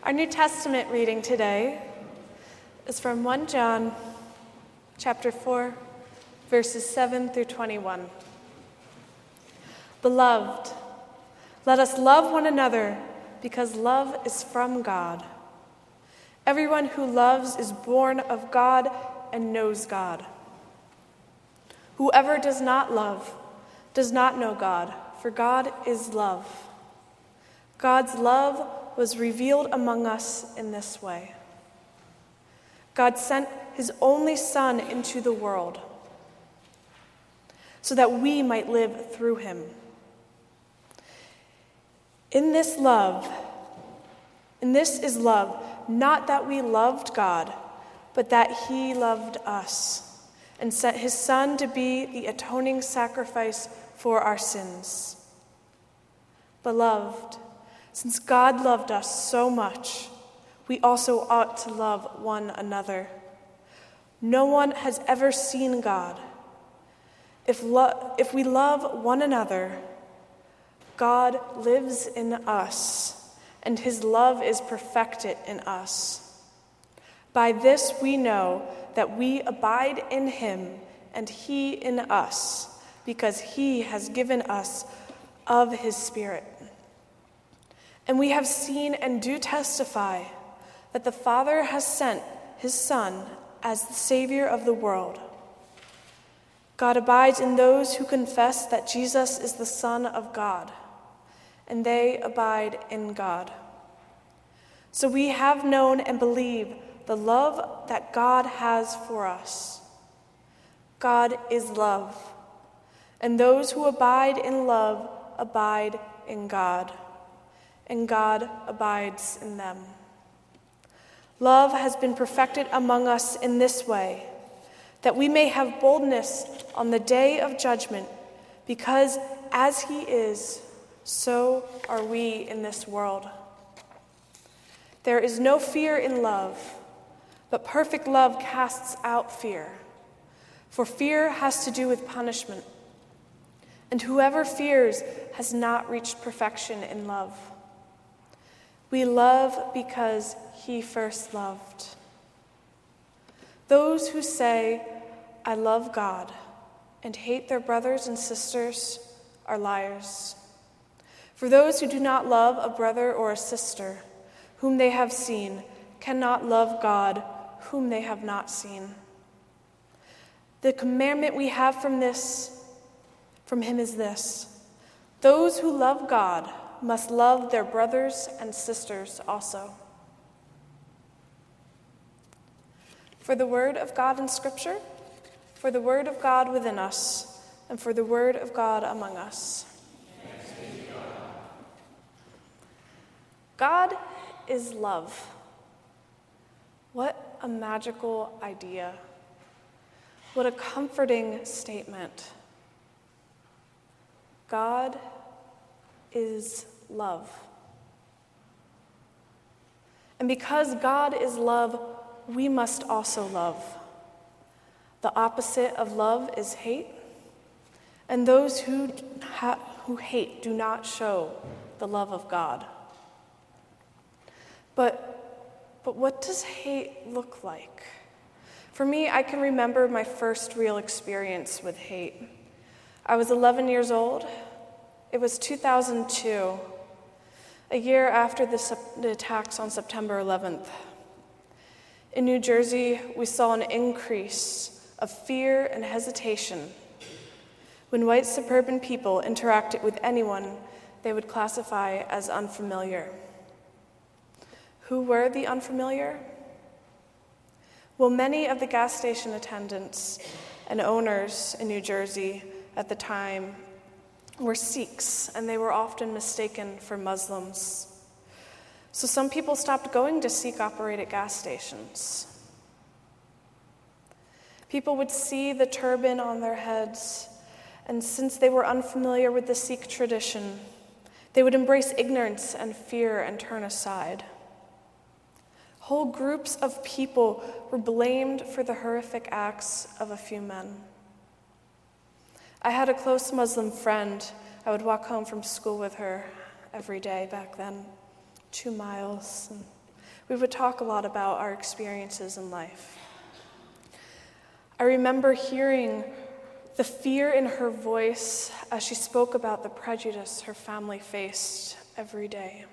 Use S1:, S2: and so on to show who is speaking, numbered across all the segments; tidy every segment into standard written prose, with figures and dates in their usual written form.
S1: Our New Testament reading today is from 1 John chapter 4, verses 7 through 21. Beloved, let us love one another because love is from God. Everyone who loves is born of God and knows God. Whoever does not love does not know God, for God is love. God's love was revealed among us in this way. God sent his only Son into the world so that we might live through him. In this is love, not that we loved God, but that he loved us and sent his Son to be the atoning sacrifice for our sins. Beloved, since God loved us so much, we also ought to love one another. No one has ever seen God. If we love one another, God lives in us, and his love is perfected in us. By this we know that we abide in him and he in us, because he has given us of his Spirit. And we have seen and do testify that the Father has sent his Son as the Savior of the world. God abides in those who confess that Jesus is the Son of God, and they abide in God. So we have known and believe the love that God has for us. God is love, and those who abide in love abide in God, and God abides in them. Love has been perfected among us in this way, that we may have boldness on the day of judgment, because as he is, so are we in this world. There is no fear in love, but perfect love casts out fear, for fear has to do with punishment, and whoever fears has not reached perfection in love. We love because he first loved. Those who say, "I love God," and hate their brothers and sisters are liars. For those who do not love a brother or a sister whom they have seen cannot love God whom they have not seen. The commandment we have from him is this: those who love God must love their brothers and sisters also. For the word of God in Scripture, for the word of God within us, and for the word of God among us.
S2: Thanks be to
S1: God is love. What a magical idea. What a comforting statement. God is love. And because God is love, we must also love. The opposite of love is hate, and those who hate do not show the love of God. But what does hate look like? For me, I can remember my first real experience with hate. I was 11 years old. It was 2002, a year after the attacks on September 11th. In New Jersey, we saw an increase of fear and hesitation when white suburban people interacted with anyone they would classify as unfamiliar. Who were the unfamiliar? Well, many of the gas station attendants and owners in New Jersey at the time were Sikhs, and they were often mistaken for Muslims. So some people stopped going to Sikh-operated gas stations. People would see the turban on their heads, and since they were unfamiliar with the Sikh tradition, they would embrace ignorance and fear and turn aside. Whole groups of people were blamed for the horrific acts of a few men. I had a close Muslim friend. I would walk home from school with her every day back then, 2 miles. And we would talk a lot about our experiences in life. I remember hearing the fear in her voice as she spoke about the prejudice her family faced every day.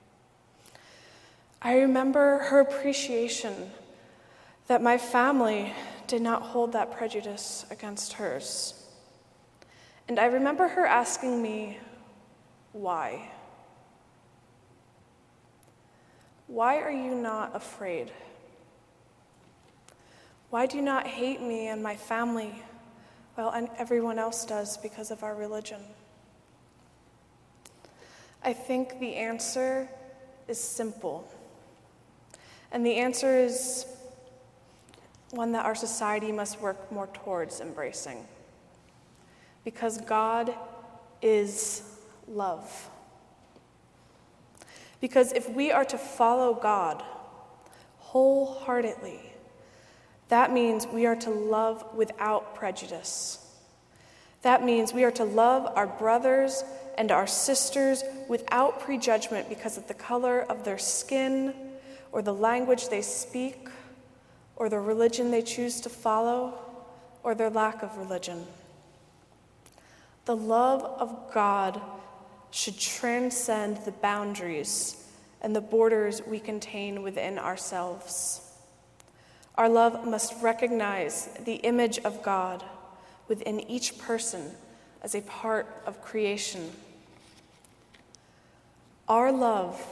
S1: I remember her appreciation that my family did not hold that prejudice against hers. And I remember her asking me, why? Why are you not afraid? Why do you not hate me and my family? Well, and everyone else does because of our religion. I think the answer is simple. And the answer is one that our society must work more towards embracing. Because God is love. Because if we are to follow God wholeheartedly, that means we are to love without prejudice. That means we are to love our brothers and our sisters without prejudgment because of the color of their skin, or the language they speak, or the religion they choose to follow, or their lack of religion. The love of God should transcend the boundaries and the borders we contain within ourselves. Our love must recognize the image of God within each person as a part of creation. Our love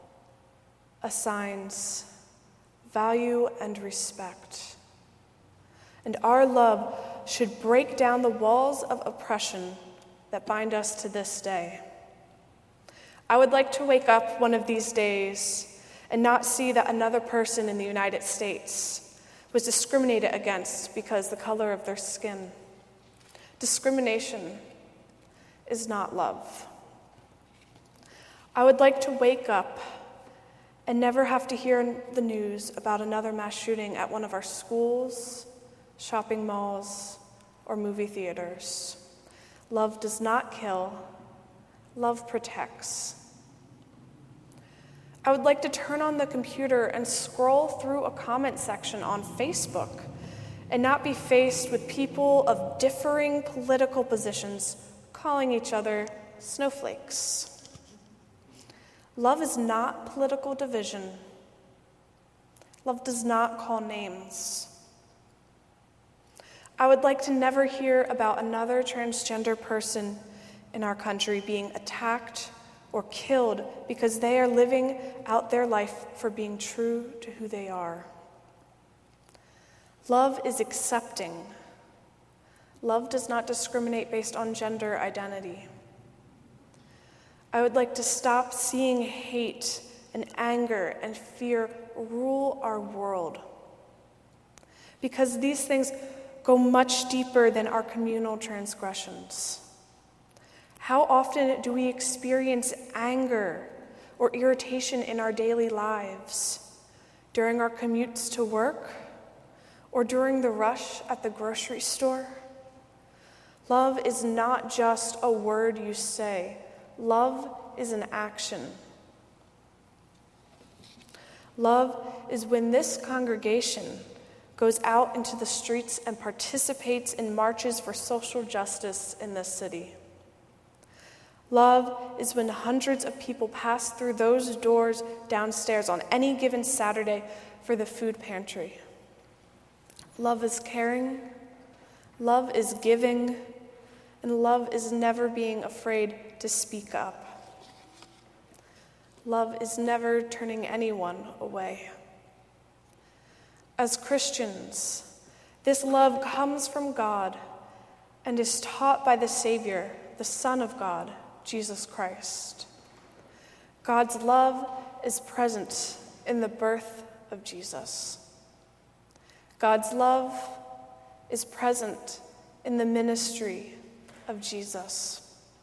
S1: assigns value and respect. And our love should break down the walls of oppression that bind us to this day. I would like to wake up one of these days and not see that another person in the United States was discriminated against because of the color of their skin. Discrimination is not love. I would like to wake up and never have to hear in the news about another mass shooting at one of our schools, shopping malls, or movie theaters. Love does not kill. Love protects. I would like to turn on the computer and scroll through a comment section on Facebook and not be faced with people of differing political positions calling each other snowflakes. Love is not political division. Love does not call names. I would like to never hear about another transgender person in our country being attacked or killed because they are living out their life for being true to who they are. Love is accepting. Love does not discriminate based on gender identity. I would like to stop seeing hate and anger and fear rule our world, because these things go much deeper than our communal transgressions. How often do we experience anger or irritation in our daily lives? During our commutes to work, or during the rush at the grocery store? Love is not just a word you say. Love is an action. Love is when this congregation goes out into the streets and participates in marches for social justice in this city. Love is when hundreds of people pass through those doors downstairs on any given Saturday for the food pantry. Love is caring, love is giving, and love is never being afraid to speak up. Love is never turning anyone away. As Christians, this love comes from God and is taught by the Savior, the Son of God, Jesus Christ. God's love is present in the birth of Jesus. God's love is present in the ministry of Jesus.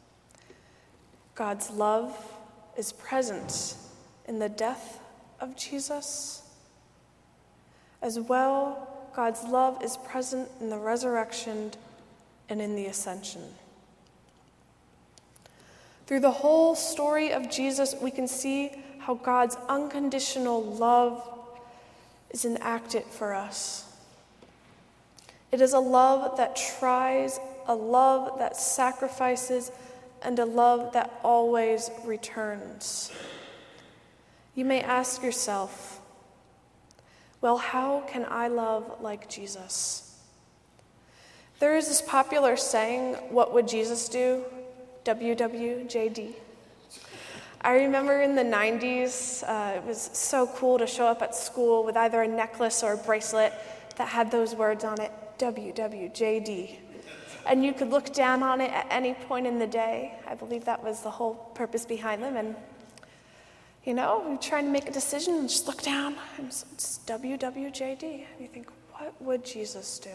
S1: God's love is present in the death of Jesus. As well, God's love is present in the resurrection and in the ascension. Through the whole story of Jesus, we can see how God's unconditional love is enacted for us. It is a love that tries, a love that sacrifices, and a love that always returns. You may ask yourself, well, how can I love like Jesus? There is this popular saying, what would Jesus do? WWJD. I remember in the 90s, it was so cool to show up at school with either a necklace or a bracelet that had those words on it, WWJD. And you could look down on it at any point in the day. I believe that was the whole purpose behind them. And, you're trying to make a decision and just look down, and it's WWJD. And you think, what would Jesus do?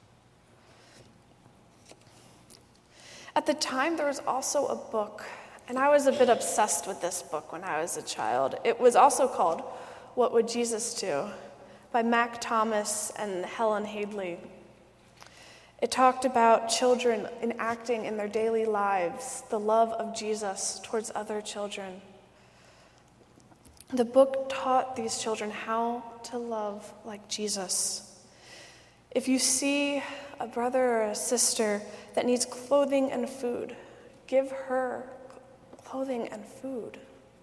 S1: At the time, there was also a book, and I was a bit obsessed with this book when I was a child. It was also called What Would Jesus Do? By Mac Thomas and Helen Hadley. It talked about children enacting in their daily lives the love of Jesus towards other children. The book taught these children how to love like Jesus. If you see a brother or a sister that needs clothing and food, give her clothing and food.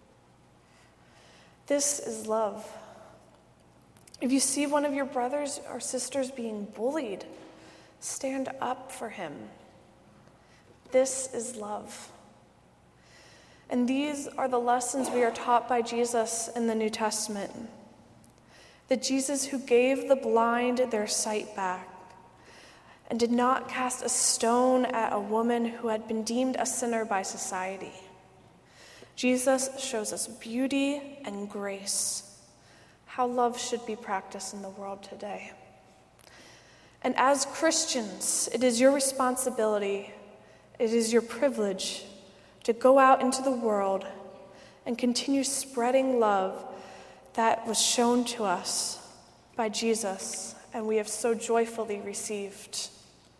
S1: This is love. If you see one of your brothers or sisters being bullied, stand up for him. This is love. And these are the lessons we are taught by Jesus in the New Testament. The Jesus who gave the blind their sight back and did not cast a stone at a woman who had been deemed a sinner by society. Jesus shows us beauty and grace, how love should be practiced in the world today. And as Christians, it is your responsibility, it is your privilege to go out into the world and continue spreading love that was shown to us by Jesus and we have so joyfully received.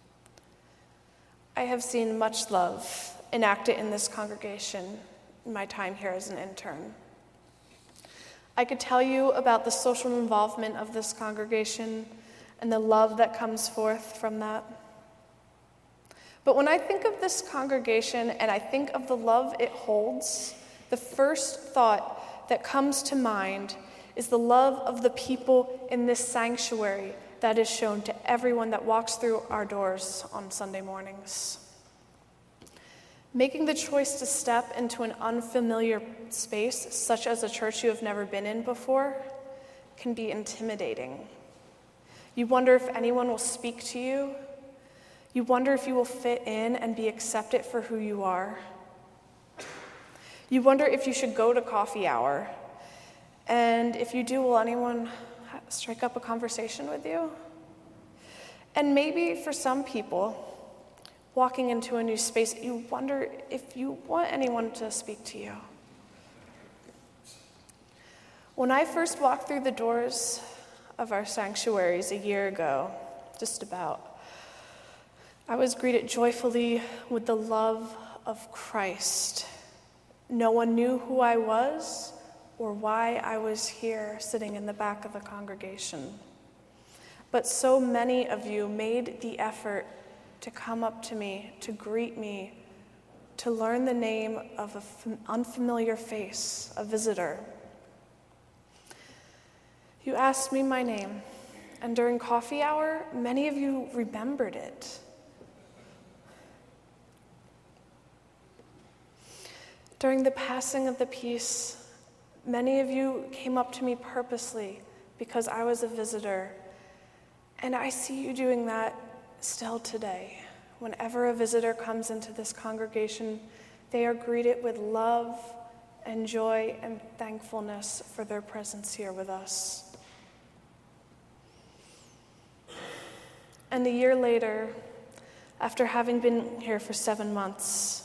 S1: I have seen much love enacted in this congregation in my time here as an intern. I could tell you about the social involvement of this congregation and the love that comes forth from that. But when I think of this congregation and I think of the love it holds, the first thought that comes to mind is the love of the people in this sanctuary that is shown to everyone that walks through our doors on Sunday mornings. Making the choice to step into an unfamiliar space, such as a church you have never been in before, can be intimidating. You wonder if anyone will speak to you. You wonder if you will fit in and be accepted for who you are. You wonder if you should go to coffee hour. And if you do, will anyone strike up a conversation with you? And maybe for some people, walking into a new space, you wonder if you want anyone to speak to you. When I first walked through the doors of our sanctuaries a year ago, just about, I was greeted joyfully with the love of Christ. No one knew who I was or why I was here sitting in the back of the congregation. But so many of you made the effort to come up to me, to greet me, to learn the name of an unfamiliar face, a visitor. You asked me my name, and during coffee hour, many of you remembered it. During the passing of the peace, many of you came up to me purposely because I was a visitor, and I see you doing that still today. Whenever a visitor comes into this congregation, they are greeted with love and joy and thankfulness for their presence here with us. And a year later, after having been here for 7 months,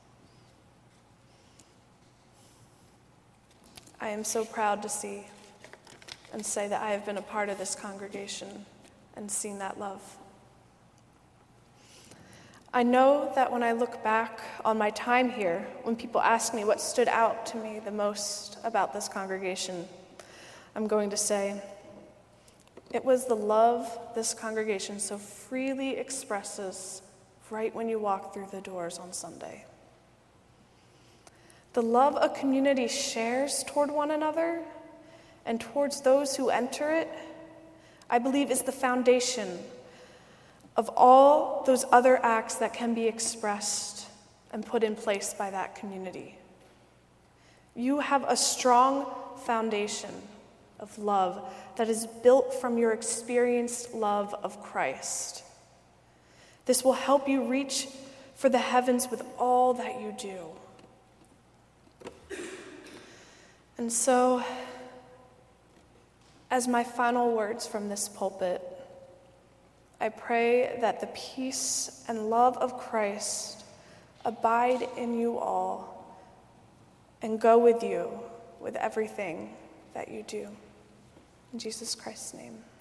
S1: I am so proud to see and say that I have been a part of this congregation and seen that love. I know that when I look back on my time here, when people ask me what stood out to me the most about this congregation, I'm going to say, it was the love this congregation so freely expresses right when you walk through the doors on Sunday. The love a community shares toward one another and towards those who enter it, I believe, is the foundation of all those other acts that can be expressed and put in place by that community. You have a strong foundation of love that is built from your experienced love of Christ. This will help you reach for the heavens with all that you do. And so, as my final words from this pulpit, I pray that the peace and love of Christ abide in you all and go with you with everything that you do. In Jesus Christ's name.